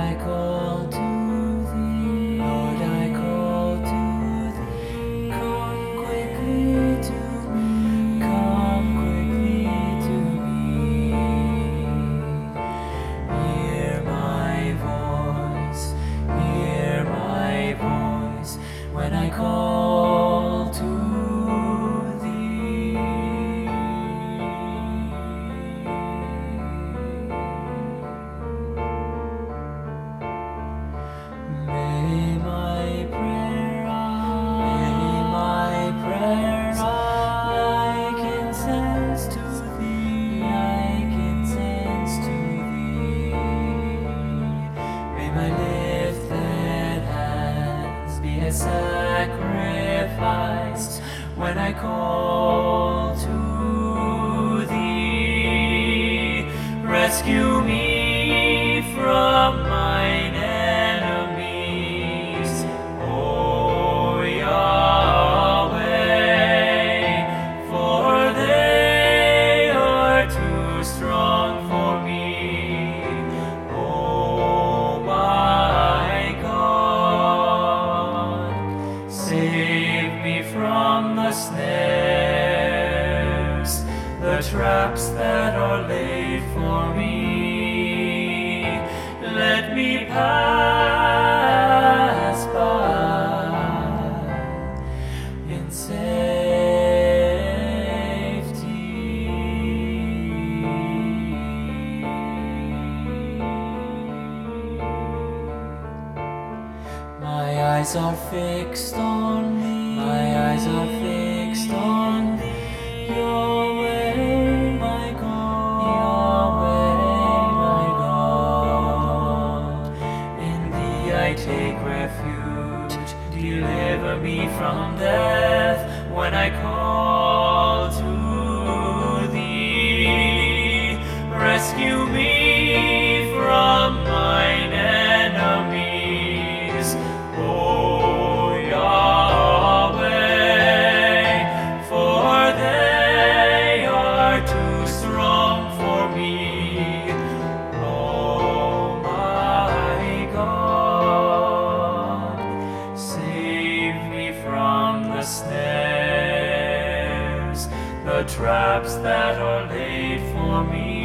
I call to thee, Lord, I call to thee. Come quickly to me, come quickly to me. Hear my voice when I call to thee. May my prayers like incense to thee, like incense to thee. May my lifted hands be a sacrifice when I call to thee. Rescue me from mine enemies, O Yahweh, for they are too strong for me. O my God, save me from the snares, the traps that are laid for me. Let me pass by in safety. My eyes are fixed on thee, my eyes are fixed on thee. Your way, my God, your way, my God. In thee I take refuge, deliver me from death when I call to thee. Rescue me from mine enemies, O Yahweh, for they are too strong for me. O my God, save me from the snares, the traps that are laid for me.